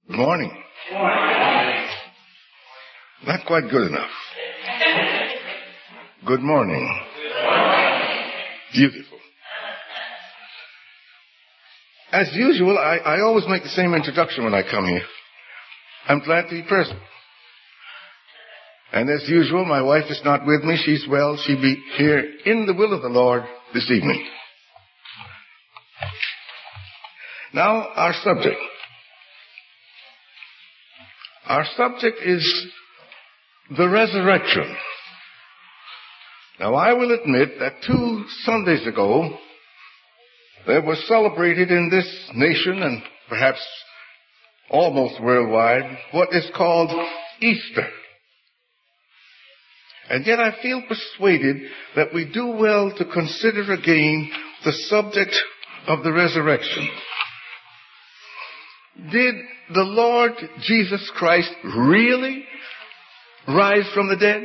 Good morning. Good morning. Not quite good enough. Good morning. Good morning. Beautiful. As usual, I always make the same introduction when I come here. I'm glad to be present. And as usual, my wife is not with me. She's well. She'll be here in the will of the Lord this evening. Now, our subject. Our subject is the resurrection. Now, I will admit that 2 Sundays ago, there was celebrated in this nation and perhaps almost worldwide what is called Easter. And yet I feel persuaded that we do well to consider again the subject of the resurrection. Did the Lord Jesus Christ really rise from the dead?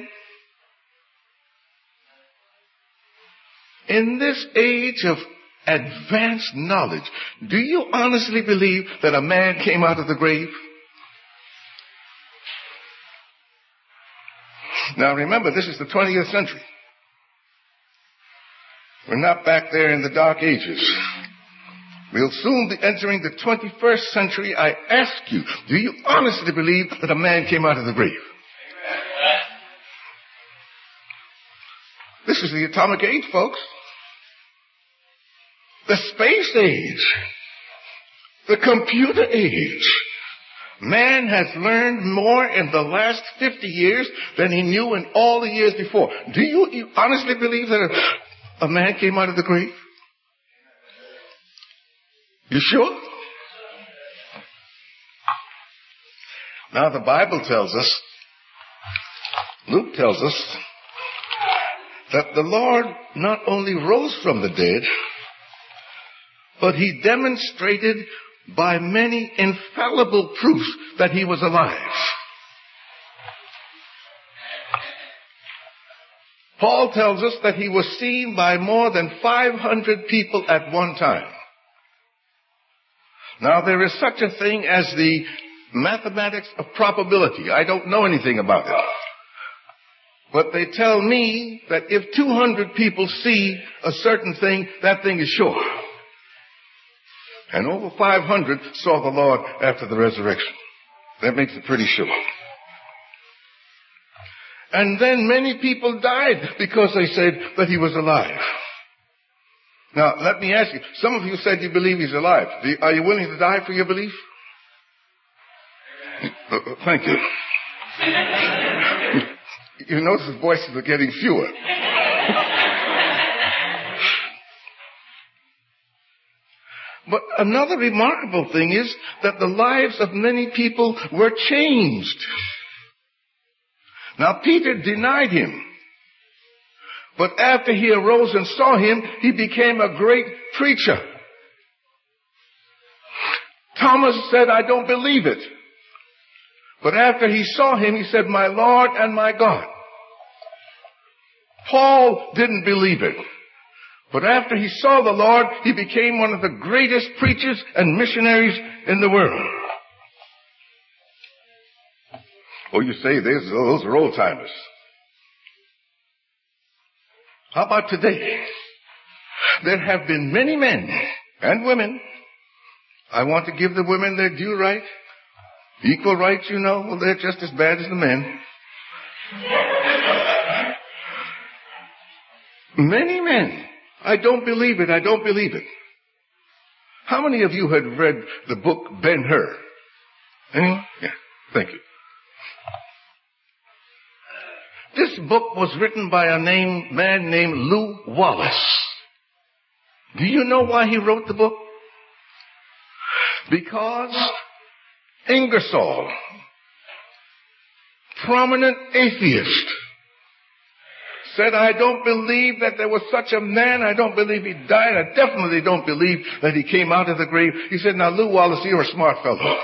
In this age of advanced knowledge, do you honestly believe that a man came out of the grave? Now remember, this is the 20th century. We're not back there in the Dark Ages. We'll soon be entering the 21st century. I ask you, do you honestly believe that a man came out of the grave? This is the atomic age, folks. The space age. The computer age. Man has learned more in the last 50 years than he knew in all the years before. Do you honestly believe that a man came out of the grave? You sure? Now the Bible tells us, Luke tells us, that the Lord not only rose from the dead, but he demonstrated by many infallible proofs that he was alive. Paul tells us that he was seen by more than 500 people at one time. Now, there is such a thing as the mathematics of probability. I don't know anything about it. But they tell me that if 200 people see a certain thing, that thing is sure. And over 500 saw the Lord after the resurrection. That makes it pretty sure. And then many people died because they said that he was alive. Now, let me ask you, some of you said you believe he's alive. Are you willing to die for your belief? Thank you. You notice the voices are getting fewer. But another remarkable thing is that the lives of many people were changed. Now, Peter denied him. But after he arose and saw him, he became a great preacher. Thomas said, I don't believe it. But after he saw him, he said, my Lord and my God. Paul didn't believe it. But after he saw the Lord, he became one of the greatest preachers and missionaries in the world. Oh, you say those are old timers. How about today? There have been many men and women. I want to give the women their due right. Equal rights, you know. Well, they're just as bad as the men. Many men. I don't believe it. I don't believe it. How many of you had read the book Ben-Hur? Anyone? Yeah. Thank you. This book was written by a man named Lew Wallace. Do you know why he wrote the book? Because Ingersoll, prominent atheist, said, I don't believe that there was such a man. I don't believe he died. I definitely don't believe that he came out of the grave. He said, now, Lew Wallace, you're a smart fellow.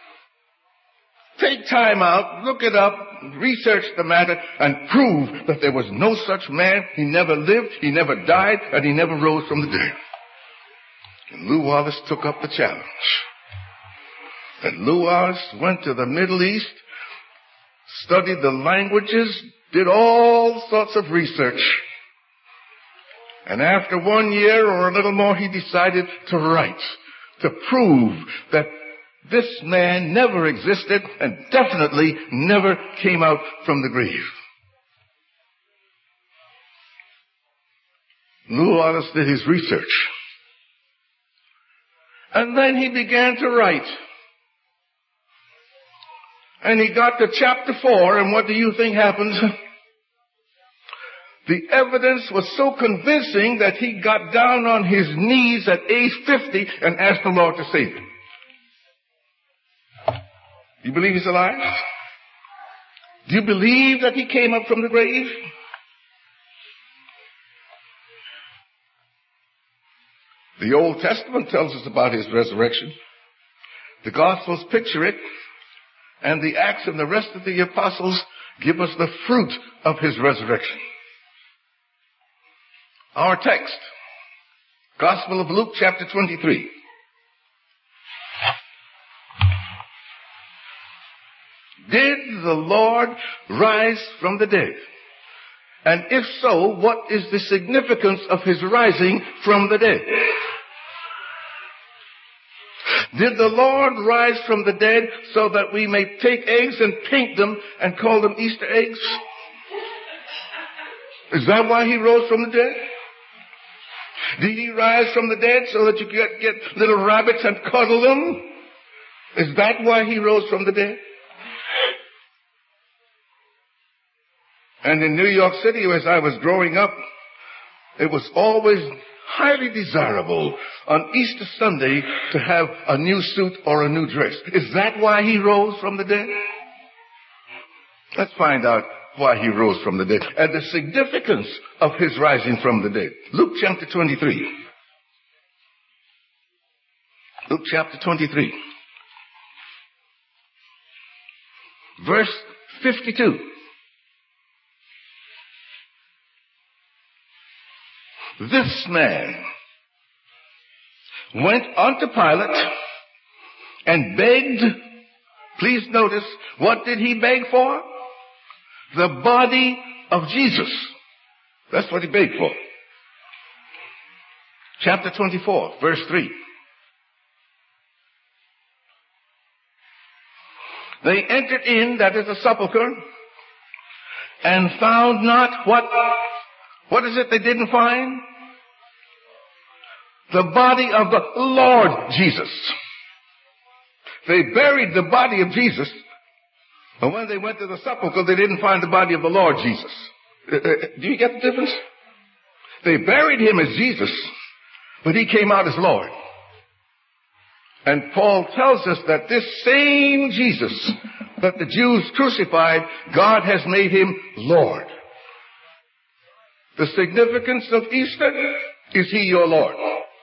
Take time out, look it up, research the matter, and prove that there was no such man. He never lived, he never died, and he never rose from the dead. And Lew Wallace took up the challenge. And Louis went to the Middle East, studied the languages, did all sorts of research. And after 1 year or a little more, he decided to write, to prove that this man never existed and definitely never came out from the grave. Louis did his research. And then he began to write. And he got to chapter 4, and what do you think happened? The evidence was so convincing that he got down on his knees at age 50 and asked the Lord to save him. Do you believe he's alive? Do you believe that he came up from the grave? The Old Testament tells us about his resurrection. The Gospels picture it, and the Acts and the rest of the apostles give us the fruit of his resurrection. Our text, Gospel of Luke, chapter 23. Did the Lord rise from the dead? And if so, what is the significance of his rising from the dead? Did the Lord rise from the dead so that we may take eggs and paint them and call them Easter eggs? Is that why he rose from the dead? Did he rise from the dead so that you could get little rabbits and cuddle them? Is that why he rose from the dead? And in New York City, as I was growing up, it was always highly desirable on Easter Sunday to have a new suit or a new dress. Is that why he rose from the dead? Let's find out why he rose from the dead and the significance of his rising from the dead. Luke chapter 23. Luke chapter 23. Verse 52. This man went unto Pilate and begged. Please notice, what did he beg for? The body of Jesus. That's what he begged for. Chapter 24, verse 3. They entered in, that is the sepulchre, and found not what is it they didn't find? The body of the Lord Jesus. They buried the body of Jesus, but when they went to the sepulchre, they didn't find the body of the Lord Jesus. Do you get the difference? They buried him as Jesus, but he came out as Lord. And Paul tells us that this same Jesus that the Jews crucified, God has made him Lord. The significance of Easter is he your Lord.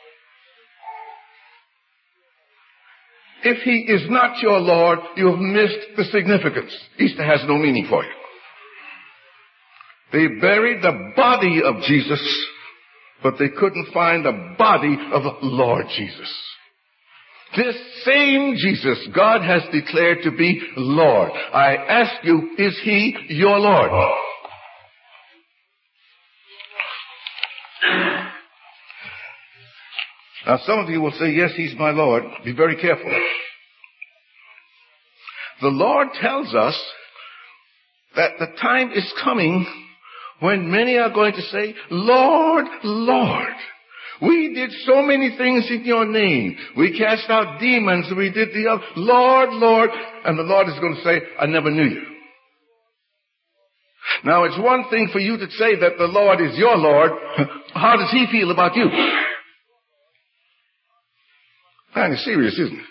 If he is not your Lord, you have missed the significance. Easter has no meaning for you. They buried the body of Jesus, but they couldn't find the body of the Lord Jesus. This same Jesus God has declared to be Lord. I ask you, is he your Lord? Now some of you will say, yes, he's my Lord. Be very careful. The Lord tells us that the time is coming when many are going to say, Lord, Lord, we did so many things in your name. We cast out demons. We did the other. Lord, Lord. And the Lord is going to say, I never knew you. Now it's one thing for you to say that the Lord is your Lord. How does he feel about you? Kind of serious, isn't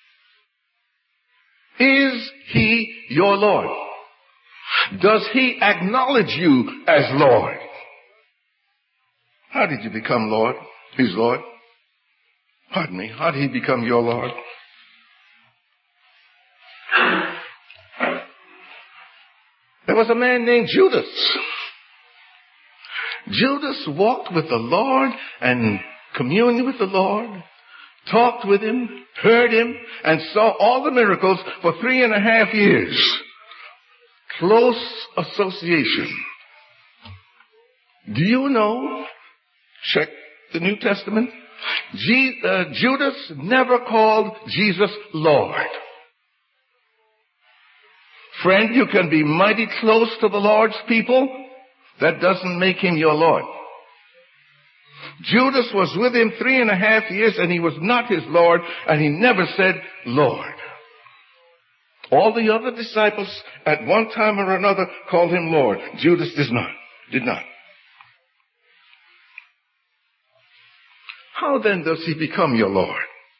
it? Is he your Lord? Does he acknowledge you as Lord? How did you become Lord? His Lord? Pardon me. How did he become your Lord? There was a man named Judas. Judas walked with the Lord and communed with the Lord. talked with him, heard him, and saw all the miracles for 3.5 years. Close association. Do you know? Check the New Testament. Judas never called Jesus Lord. Friend, you can be mighty close to the Lord's people. That doesn't make him your Lord. Judas was with him 3.5 years, and he was not his Lord, and he never said Lord. All the other disciples at one time or another called him Lord. Judas did not. How then does he become your Lord?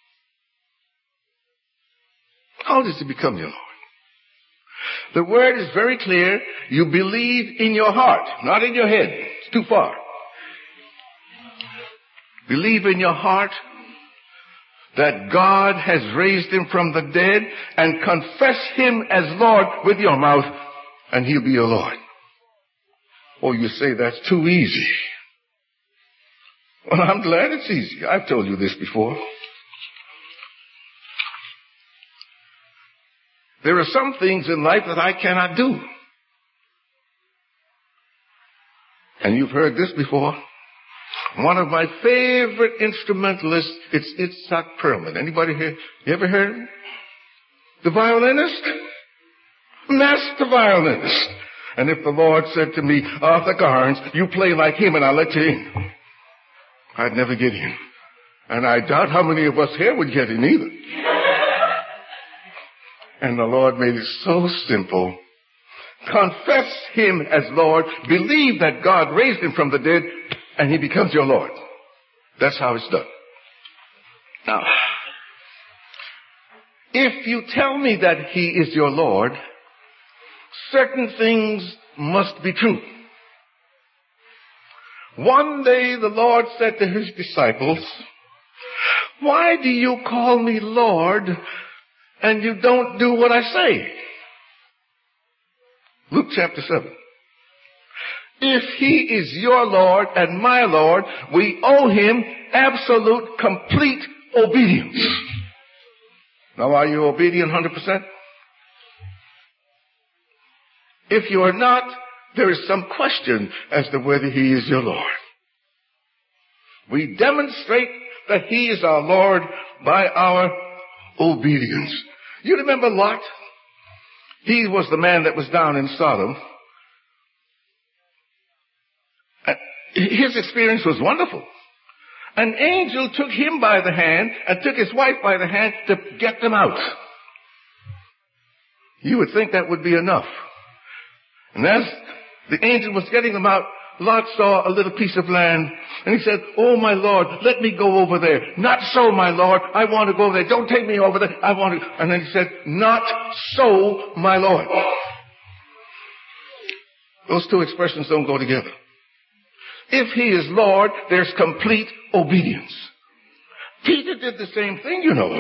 How does he become your Lord? The word is very clear. You believe in your heart, not in your head. It's too far. Believe in your heart that God has raised him from the dead, and confess him as Lord with your mouth, and he'll be your Lord. Oh, you say that's too easy. Well, I'm glad it's easy. I've told you this before. There are some things in life that I cannot do. And you've heard this before. One of my favorite instrumentalists, it's Itzhak Perlman. Anybody here? You ever heard of him? The violinist? Master violinist. And if the Lord said to me, Arthur Garnes, you play like him and I'll let you in, I'd never get in. And I doubt how many of us here would get in either. And the Lord made it so simple. Confess him as Lord. Believe that God raised him from the dead, and he becomes your Lord. That's how it's done. Now, if you tell me that he is your Lord, certain things must be true. One day the Lord said to his disciples, why do you call me Lord and you don't do what I say? Luke chapter 7. If he is your Lord and my Lord, we owe him absolute, complete obedience. Now, are you obedient 100%? If you are not, there is some question as to whether he is your Lord. We demonstrate that he is our Lord by our obedience. You remember Lot? He was the man that was down in Sodom. His experience was wonderful. An angel took him by the hand and took his wife by the hand to get them out. You would think that would be enough. And as the angel was getting them out, Lot saw a little piece of land, and he said, oh, my Lord, let me go over there. Not so, my Lord. I want to go there. Don't take me over there. I want to. And then he said, not so, my Lord. Those two expressions don't go together. If he is Lord, there's complete obedience. Peter did the same thing, you know.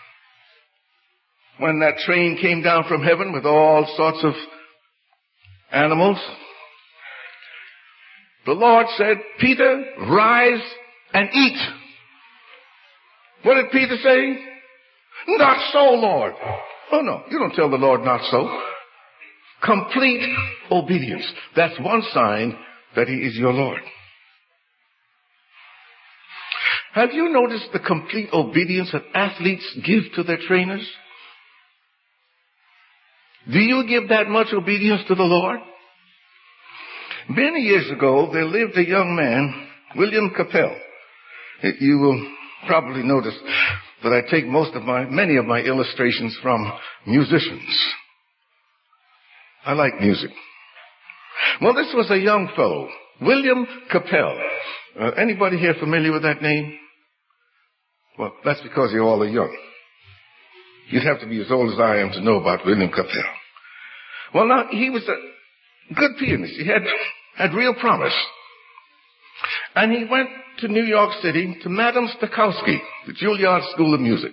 When that train came down from heaven with all sorts of animals, the Lord said, Peter, rise and eat. What did Peter say? Not so, Lord. Oh, no, you don't tell the Lord not so. Complete obedience. That's one sign that he is your Lord. Have you noticed the complete obedience that athletes give to their trainers? Do you give that much obedience to the Lord? Many years ago, there lived a young man, William Capel. You will probably notice that I take many of my illustrations from musicians. I like music. Well, this was a young fellow, William Capel. Anybody here familiar with that name? Well, that's because you all are young. You'd have to be as old as I am to know about William Capel. Well, now, he was a good pianist. He had real promise. And he went to New York City to Madame Stokowski, the Juilliard School of Music.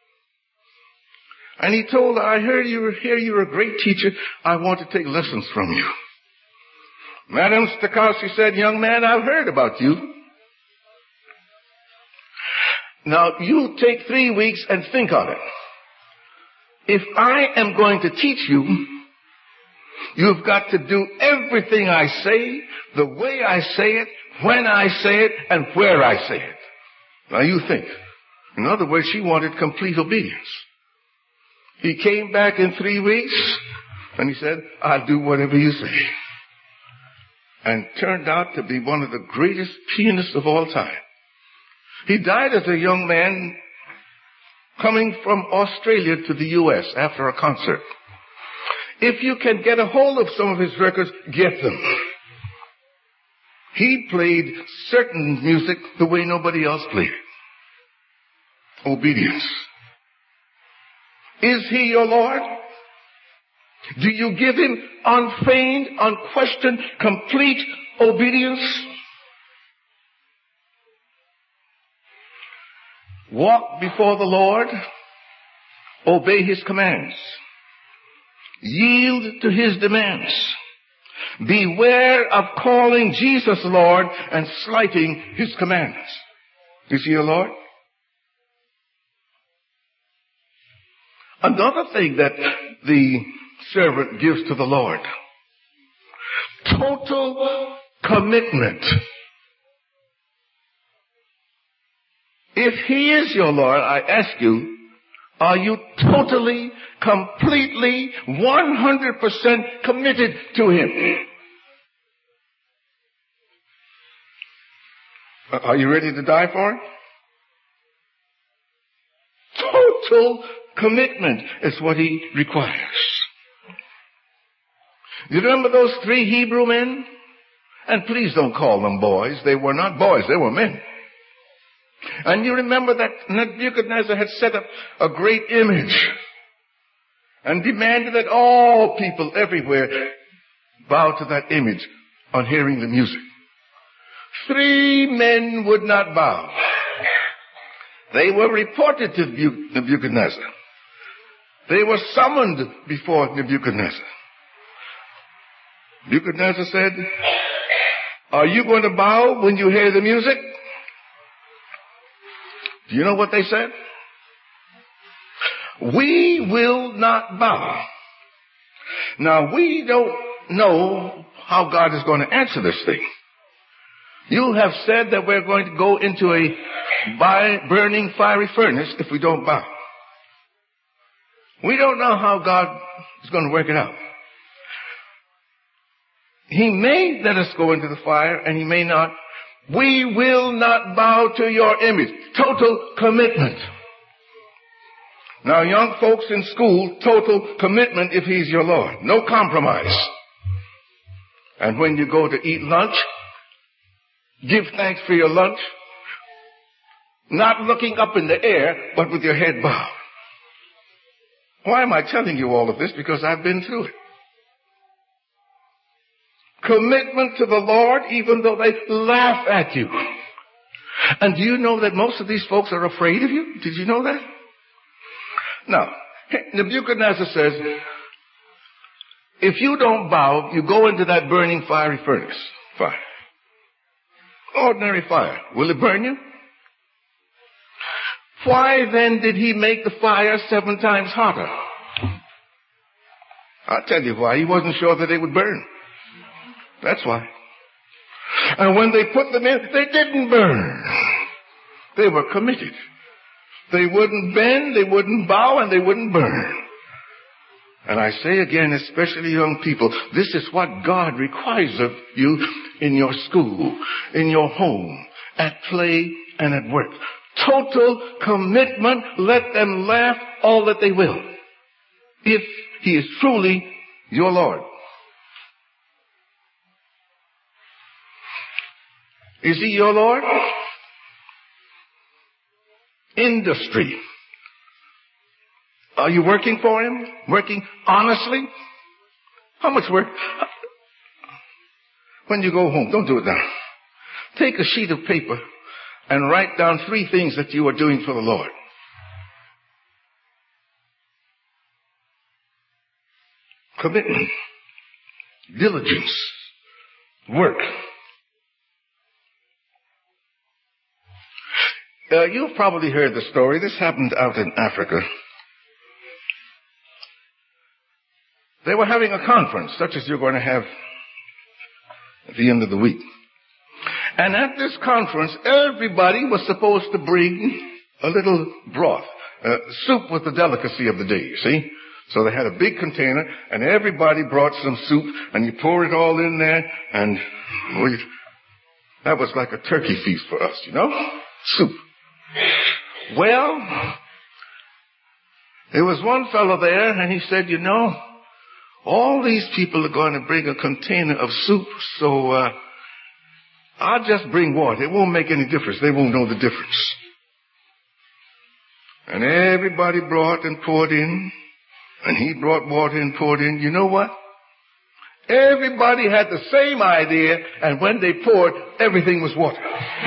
And he told her, I hear you're a great teacher. I want to take lessons from you. Madame Stokowski said, young man, I've heard about you. Now, you take 3 weeks and think on it. If I am going to teach you, you've got to do everything I say, the way I say it, when I say it, and where I say it. Now you think. In other words, she wanted complete obedience. He came back in 3 weeks, and he said, I'll do whatever you say. And turned out to be one of the greatest pianists of all time. He died as a young man coming from Australia to the U.S. after a concert. If you can get a hold of some of his records, get them. He played certain music the way nobody else played it. Obedience. Is he your Lord? Do you give him unfeigned, unquestioned, complete obedience? Walk before the Lord. Obey his commands. Yield to his demands. Beware of calling Jesus Lord and slighting his commands. Is he your Lord? Another thing that the servant gives to the Lord. Total commitment. If he is your Lord, I ask you, are you totally, completely, 100% committed to him? Are you ready to die for him? Total commitment is what he requires. You remember those 3 Hebrew men? And please don't call them boys. They were not boys. They were men. And you remember that Nebuchadnezzar had set up a great image and demanded that all people everywhere bow to that image on hearing the music. 3 men would not bow. They were reported to Nebuchadnezzar. They were summoned before Nebuchadnezzar. Nebuchadnezzar said, are you going to bow when you hear the music? Do you know what they said? We will not bow. Now, we don't know how God is going to answer this thing. You have said that we're going to go into a burning fiery furnace if we don't bow. We don't know how God is going to work it out. He may let us go into the fire, and he may not. We will not bow to your image. Total commitment. Now, young folks in school, total commitment if he's your Lord. No compromise. And when you go to eat lunch, give thanks for your lunch. Not looking up in the air, but with your head bowed. Why am I telling you all of this? Because I've been through it. Commitment to the Lord, even though they laugh at you. And do you know that most of these folks are afraid of you? Did you know that? Now, Nebuchadnezzar says, if you don't bow, you go into that burning fiery furnace. Fire. Ordinary fire. Will it burn you? Why then did he make the fire 7 times hotter? I'll tell you why. He wasn't sure that they would burn. That's why. And when they put them in, they didn't burn. They were committed. They wouldn't bend, they wouldn't bow, and they wouldn't burn. And I say again, especially young people, this is what God requires of you in your school, in your home, at play, and at work. Total commitment. Let them laugh all that they will. If he is truly your Lord. Is he your Lord? Industry. Are you working for him? Working honestly? How much work? When you go home, don't do it now. Take a sheet of paper and write down 3 things that you are doing for the Lord. Commitment, diligence, work. You've probably heard the story. This happened out in Africa. They were having a conference, such as you're going to have at the end of the week. And at this conference, everybody was supposed to bring a little broth. Soup was the delicacy of the day, you see. So they had a big container, and everybody brought some soup, and you pour it all in there, and that was like a turkey feast for us, you know? Soup. Well, there was one fellow there, and he said, you know, all these people are going to bring a container of soup, so I'll just bring water. It won't make any difference. They won't know the difference. And everybody brought and poured in, and he brought water and poured in. You know what? Everybody had the same idea, and when they poured, everything was water.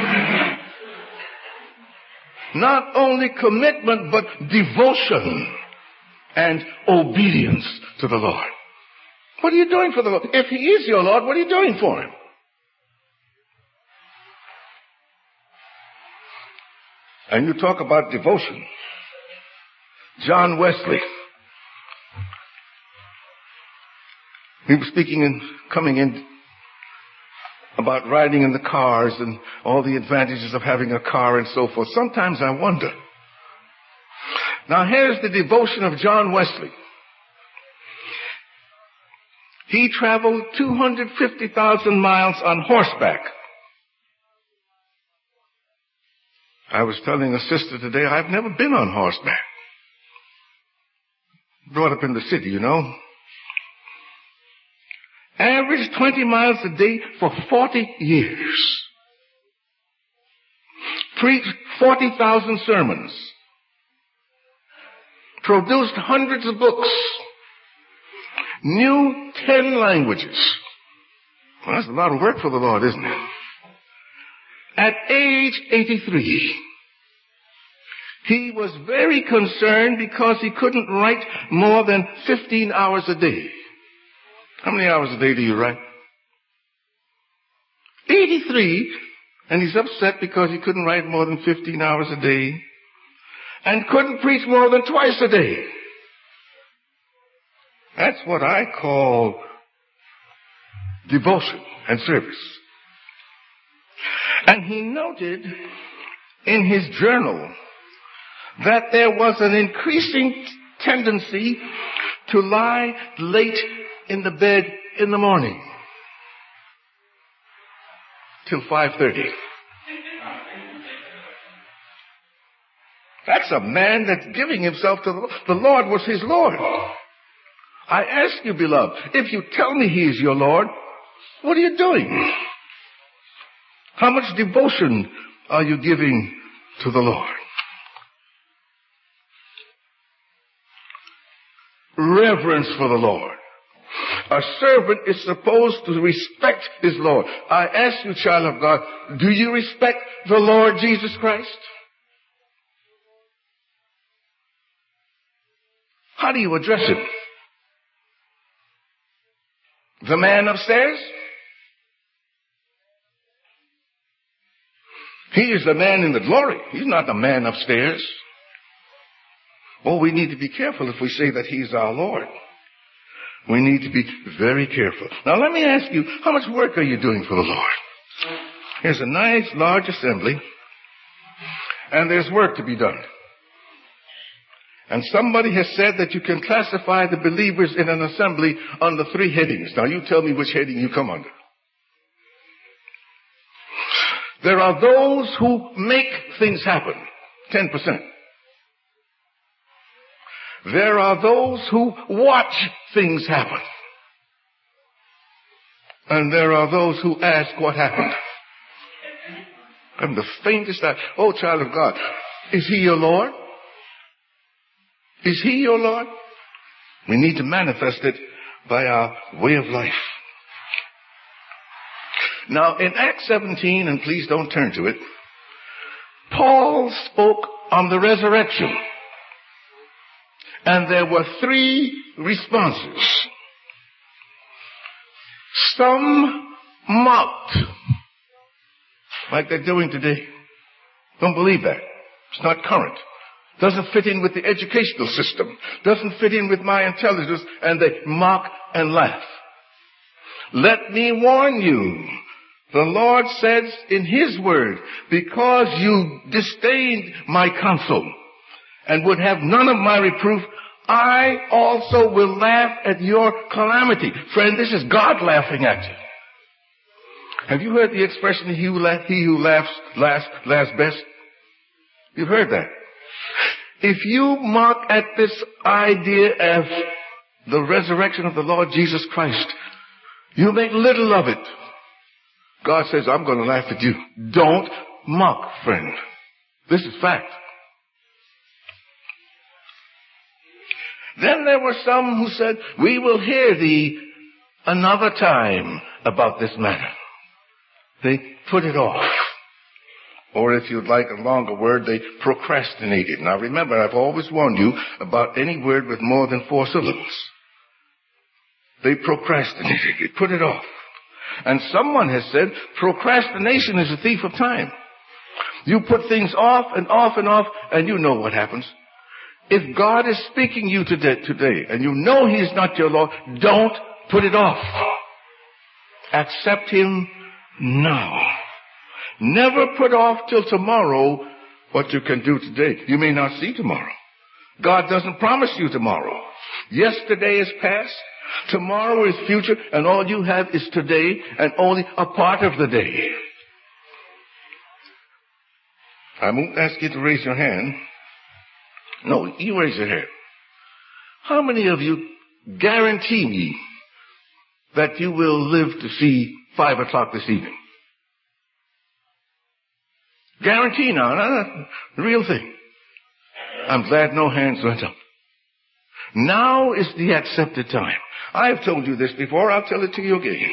Not only commitment, but devotion and obedience to the Lord. What are you doing for the Lord? If He is your Lord, what are you doing for Him? And you talk about devotion. John Wesley, he was speaking and coming in about riding in the cars and all the advantages of having a car and so forth. Sometimes I wonder. Now here's the devotion of John Wesley. He traveled 250,000 miles on horseback. I was telling a sister today, I've never been on horseback. Brought up in the city, you know. Averaged 20 miles a day for 40 years. Preached 40,000 sermons. Produced hundreds of books. Knew 10 languages. Well, that's a lot of work for the Lord, isn't it? At age 83, he was very concerned because he couldn't write more than 15 hours a day. How many hours a day do you write? 83, and he's upset because he couldn't write more than 15 hours a day and couldn't preach more than twice a day. That's what I call devotion and service. And he noted in his journal that there was an increasing tendency to lie late in the bed in the morning till 5:30. That's a man that's giving himself to the Lord. The Lord was his Lord. I ask you, beloved, if you tell me He is your Lord, what are you doing? How much devotion are you giving to the Lord? Reverence for the Lord. A servant is supposed to respect his Lord. I ask you, child of God, do you respect the Lord Jesus Christ? How do you address Him? The man upstairs? He is the man in the glory. He's not the man upstairs. Oh, we need to be careful if we say that He's our Lord. We need to be very careful. Now let me ask you, how much work are you doing for the Lord? Here's a nice large assembly, and there's work to be done. And somebody has said that you can classify the believers in an assembly under 3 headings. Now you tell me which heading you come under. There are those who make things happen, 10%. There are those who watch things happen. And there are those who ask what happened. I'm the faintest idea. Oh, child of God, is He your Lord? Is He your Lord? We need to manifest it by our way of life. Now, in Acts 17, and please don't turn to it, Paul spoke on the resurrection. And there were 3 responses. Some mocked, like they're doing today. Don't believe that. It's not current. Doesn't fit in with the educational system. Doesn't fit in with my intelligence, and they mock and laugh. Let me warn you. The Lord says in His word, because you disdained my counsel and would have none of my reproof, I also will laugh at your calamity. Friend, this is God laughing at you. Have you heard the expression, he who laughs laughs best? You've heard that. If you mock at this idea of the resurrection of the Lord Jesus Christ, you make little of it. God says, I'm going to laugh at you. Don't mock, friend. This is fact. Then there were some who said, we will hear thee another time about this matter. They put it off. Or if you'd like a longer word, they procrastinated. Now remember, I've always warned you about any word with more than 4 syllables. They procrastinated. They put it off. And someone has said, procrastination is a thief of time. You put things off and off and off, and you know what happens. If God is speaking to you today, and you know He is not your Lord, don't put it off. Accept Him now. Never put off till tomorrow what you can do today. You may not see tomorrow. God doesn't promise you tomorrow. Yesterday is past. Tomorrow is future, and all you have is today and only a part of the day. I won't ask you to raise your hand. No, you raise your hand. How many of you guarantee me that you will live to see 5 o'clock this evening? Guarantee now, no, the real thing. I'm glad no hands went up. Now is the accepted time. I have told you this before. I'll tell it to you again.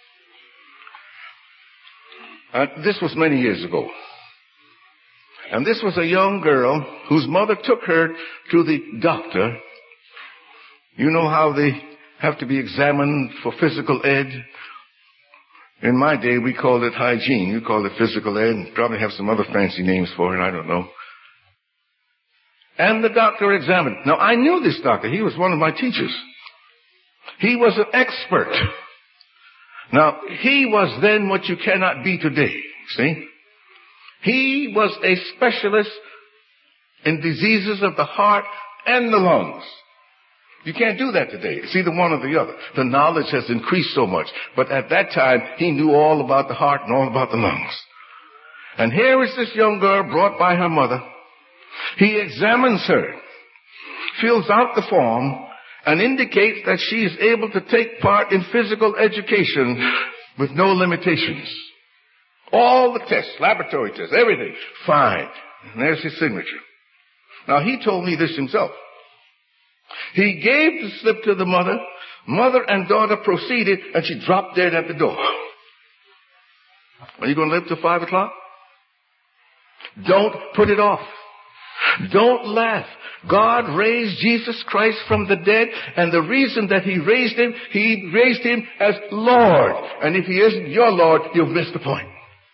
This was many years ago. And this was a young girl whose mother took her to the doctor. You know how they have to be examined for physical ed? In my day, we called it hygiene. You call it physical ed. Probably have some other fancy names for it. I don't know. And the doctor examined. Now, I knew this doctor. He was one of my teachers. He was an expert. Now, he was then what you cannot be today. See? He was a specialist in diseases of the heart and the lungs. You can't do that today. It's either one or the other. The knowledge has increased so much. But at that time, he knew all about the heart and all about the lungs. And here is this young girl brought by her mother. He examines her, fills out the form, and indicates that she is able to take part in physical education with no limitations. All the tests, laboratory tests, everything, fine. And there's his signature. Now, he told me this himself. He gave the slip to the mother. Mother and daughter proceeded, and she dropped dead at the door. Are you going to live till 5 o'clock? Don't put it off. Don't laugh. God raised Jesus Christ from the dead, and the reason that He raised Him as Lord. And if He isn't your Lord, you've missed the point.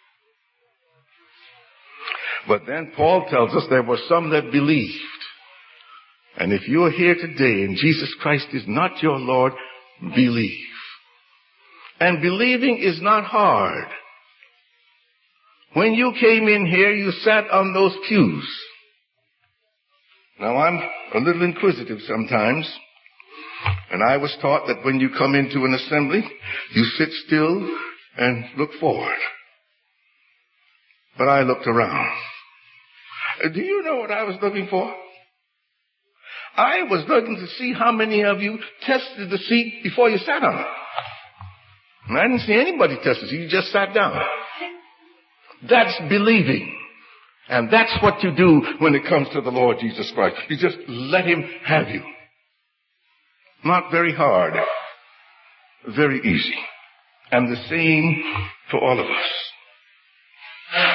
But then Paul tells us there were some that believed. And if you are here today and Jesus Christ is not your Lord, believe. And believing is not hard. When you came in here, you sat on those pews. Now, I'm a little inquisitive sometimes, and I was taught that when you come into an assembly, you sit still and look forward. But I looked around. Do you know what I was looking for? I was looking to see how many of you tested the seat before you sat on it. And I didn't see anybody test the seat. You just sat down. That's believing. And that's what you do when it comes to the Lord Jesus Christ. You just let Him have you. Not very hard. Very easy. And the same for all of us.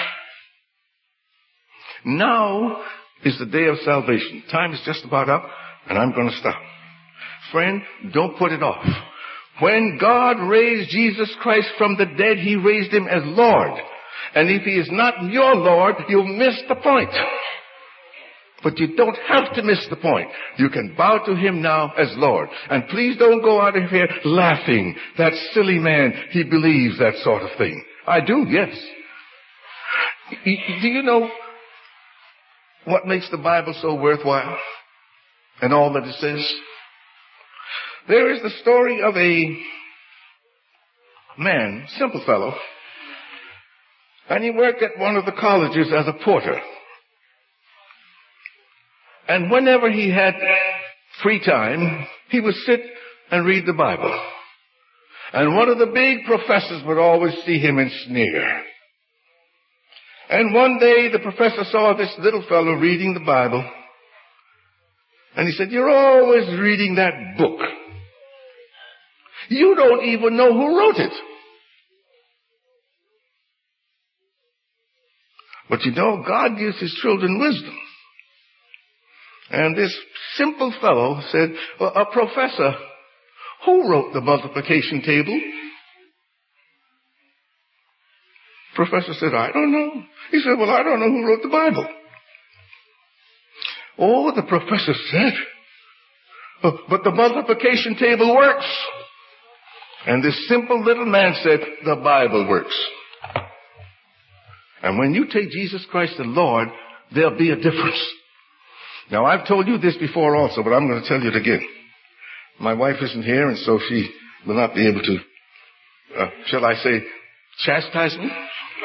Now is the day of salvation. Time is just about up, and I'm going to stop. Friend, don't put it off. When God raised Jesus Christ from the dead, He raised Him as Lord. And if He is not your Lord, you'll miss the point. But you don't have to miss the point. You can bow to him now as Lord. And please don't go out of here laughing. That silly man, he believes that sort of thing. I do, yes. Do you know what makes the Bible so worthwhile? And all that it says? There is the story of a man, simple fellow, and he worked at one of the colleges as a porter. And whenever he had free time, he would sit and read the Bible. And one of the big professors would always see him and sneer. And one day the professor saw this little fellow reading the Bible, and he said, "You're always reading that book. You don't even know who wrote it." But you know, God gives his children wisdom. And this simple fellow said, "Professor, who wrote the multiplication table?" Professor said, "I don't know." He said, "Well, I don't know who wrote the Bible." Oh, the professor said, "But the multiplication table works." And this simple little man said, "The Bible works." And when you take Jesus Christ the Lord, there'll be a difference. Now, I've told you this before also, but I'm going to tell you it again. My wife isn't here, and so she will not be able to, shall I say, chastise me.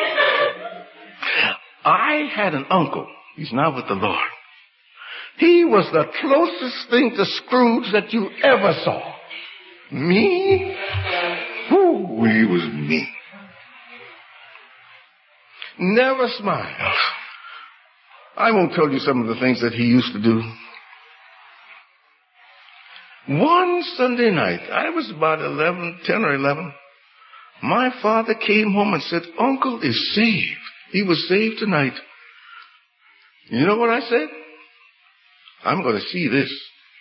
I had an uncle. He's now with the Lord. He was the closest thing to Scrooge that you ever saw. Me? Ooh, he was mean. Never smiled. I won't tell you some of the things that he used to do. One Sunday night, I was about 10 or 11, my father came home and said, "Uncle is saved. He was saved tonight." You know what I said? "I'm going to see this."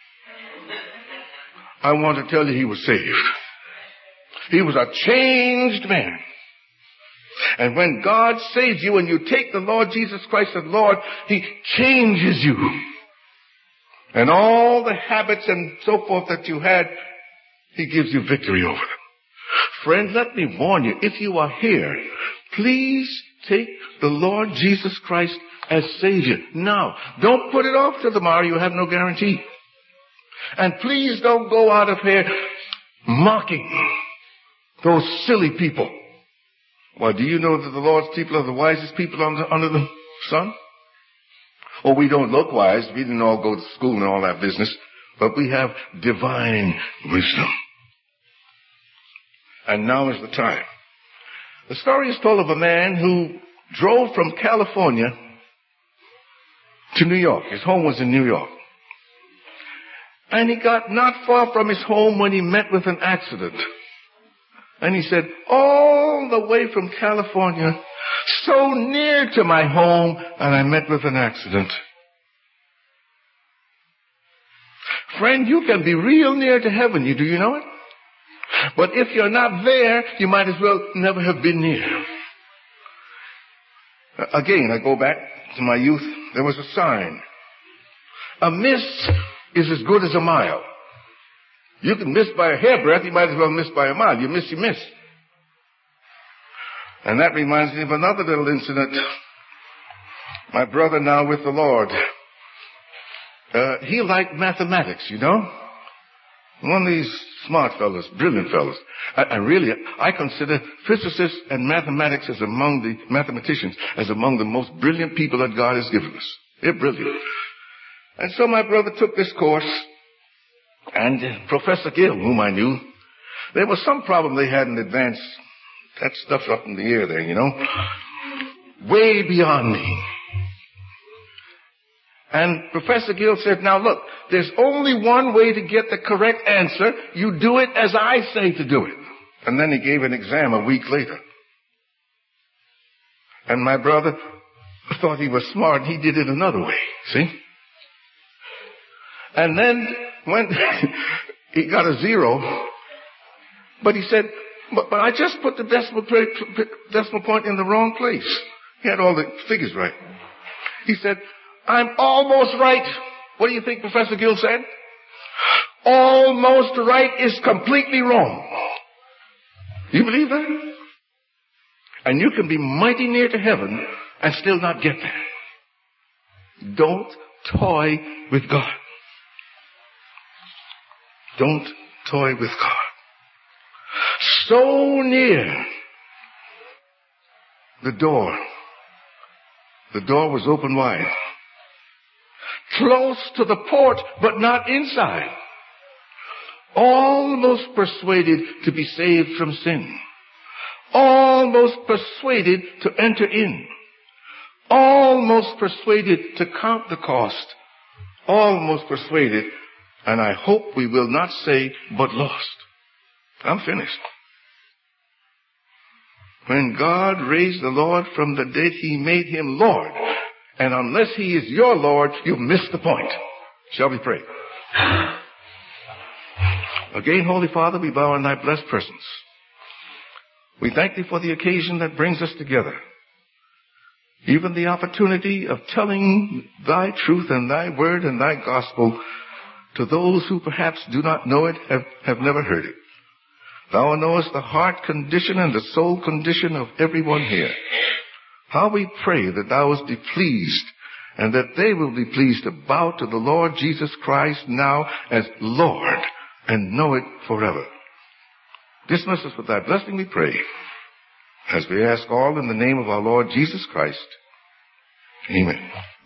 I want to tell you he was saved. He was a changed man. And when God saves you and you take the Lord Jesus Christ as Lord, he changes you. And all the habits and so forth that you had, he gives you victory over them. Friend, let me warn you, if you are here, please take the Lord Jesus Christ as Savior. Now, don't put it off till tomorrow. You have no guarantee. And please don't go out of here mocking those silly people. Well, do you know that the Lord's people are the wisest people under the sun? Oh, we don't look wise. We didn't all go to school and all that business. But we have divine wisdom. And now is the time. The story is told of a man who drove from California to New York. His home was in New York. And he got not far from his home when he met with an accident. And he said, "All the way from California, so near to my home, and I met with an accident." Friend, you can be real near to heaven. Do you know it? But if you're not there, you might as well never have been near. Again, I go back to my youth. There was a sign. A miss is as good as a mile. You can miss by a hairbreadth, you might as well miss by a mile. You miss, you miss. And that reminds me of another little incident. My brother now with the Lord. He liked mathematics, you know. One of these smart fellows, brilliant fellows. I consider physicists and mathematics as among the mathematicians, as among the most brilliant people that God has given us. They're brilliant. And so my brother took this course. And Professor Gill, whom I knew, there was some problem they had in advance. That stuff's up in the air there, you know. Way beyond me. And Professor Gill said, "Now look, there's only one way to get the correct answer. You do it as I say to do it." And then he gave an exam a week later. And my brother thought he was smart. He did it another way, see? And then when he got a 0, but he said, but I just put the decimal point in the wrong place. He had all the figures right. He said, I'm almost right. What do you think Professor Gill said? Almost right is completely wrong. You believe that? And you can be mighty near to heaven and still not get there. Don't toy with God. Don't toy with God. So near the door. The door was open wide. Close to the porch, but not inside. Almost persuaded to be saved from sin. Almost persuaded to enter in. Almost persuaded to count the cost. Almost persuaded, and I hope we will not say, but lost. I'm finished. When God raised the Lord from the dead, he made him Lord. And unless he is your Lord, you've missed the point. Shall we pray? Again, Holy Father, we bow in thy blessed presence. We thank thee for the occasion that brings us together. Even the opportunity of telling thy truth and thy word and thy gospel to those who perhaps do not know it, have never heard it. Thou knowest the heart condition and the soul condition of everyone here. How we pray that thou wilt be pleased and that they will be pleased to bow to the Lord Jesus Christ now as Lord and know it forever. Dismiss us with thy blessing, we pray, as we ask all in the name of our Lord Jesus Christ. Amen.